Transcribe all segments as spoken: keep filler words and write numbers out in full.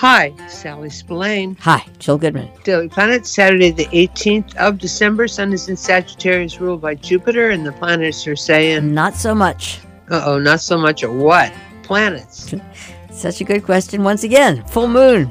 Hi, Sally Spillane. Hi, Jill Goodman. Daily Planet, Saturday the eighteenth of December. Sun is in Sagittarius, ruled by Jupiter, and the planets are saying... Not so much. Uh-oh, not so much, or what? Planets. Such a good question once again. Full moon.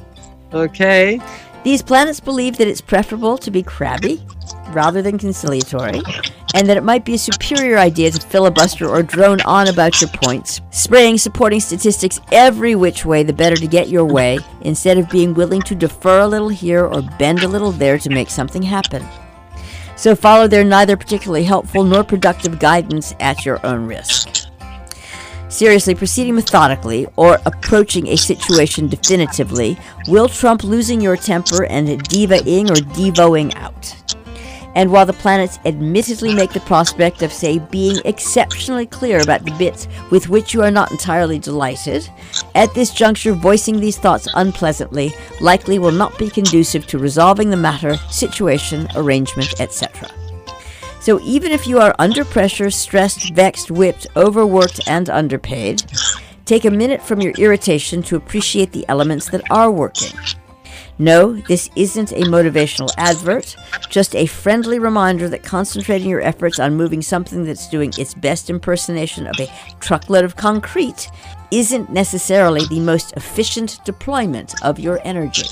Okay. These planets believe that it's preferable to be crabby rather than conciliatory, and that it might be a superior idea to filibuster or drone on about your points, spraying supporting statistics every which way the better to get your way, instead of being willing to defer a little here or bend a little there to make something happen. So follow their neither particularly helpful nor productive guidance at your own risk. Seriously, proceeding methodically or approaching a situation definitively will trump losing your temper and diva-ing or devoing out. And while the planets admittedly make the prospect of, say, being exceptionally clear about the bits with which you are not entirely delighted, at this juncture voicing these thoughts unpleasantly likely will not be conducive to resolving the matter, situation, arrangement, et cetera. So even if you are under pressure, stressed, vexed, whipped, overworked, and underpaid, take a minute from your irritation to appreciate the elements that are working. No, this isn't a motivational advert, just a friendly reminder that concentrating your efforts on moving something that's doing its best impersonation of a truckload of concrete isn't necessarily the most efficient deployment of your energy.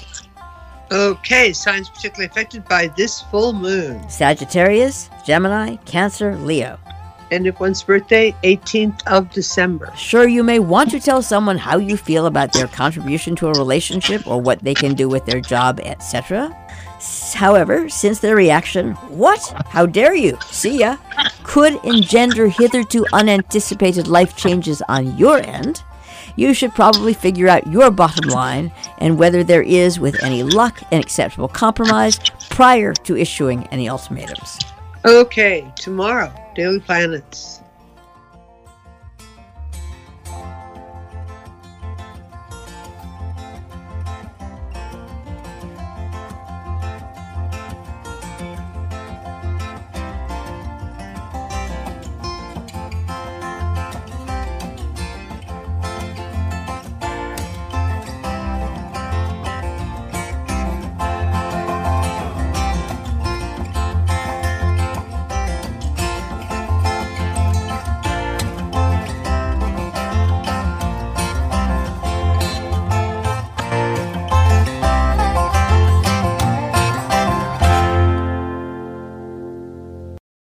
Okay, signs particularly affected by this full moon. Sagittarius, Gemini, Cancer, Leo. And if one's birthday, eighteenth of December. Sure, you may want to tell someone how you feel about their contribution to a relationship or what they can do with their job, et cetera. However, since their reaction, "What? How dare you? See ya," could engender hitherto unanticipated life changes on your end, you should probably figure out your bottom line and whether there is, with any luck, an acceptable compromise prior to issuing any ultimatums. Okay, tomorrow, Daily Planets.